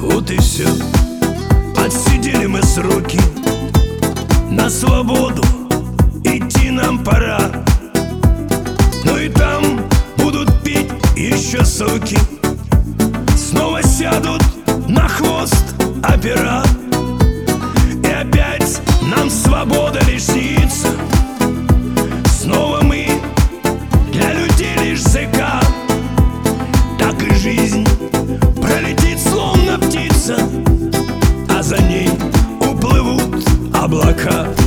Вот и все. Отсидели мы сроки, на свободу идти нам пора. Ну и там будут пить еще соки, снова сядут на хвост опера. И опять нам свобода лишь снится. Снова мы для людей лишь языка. Так и жизнь пролетит словно птица, а за ней уплывут облака.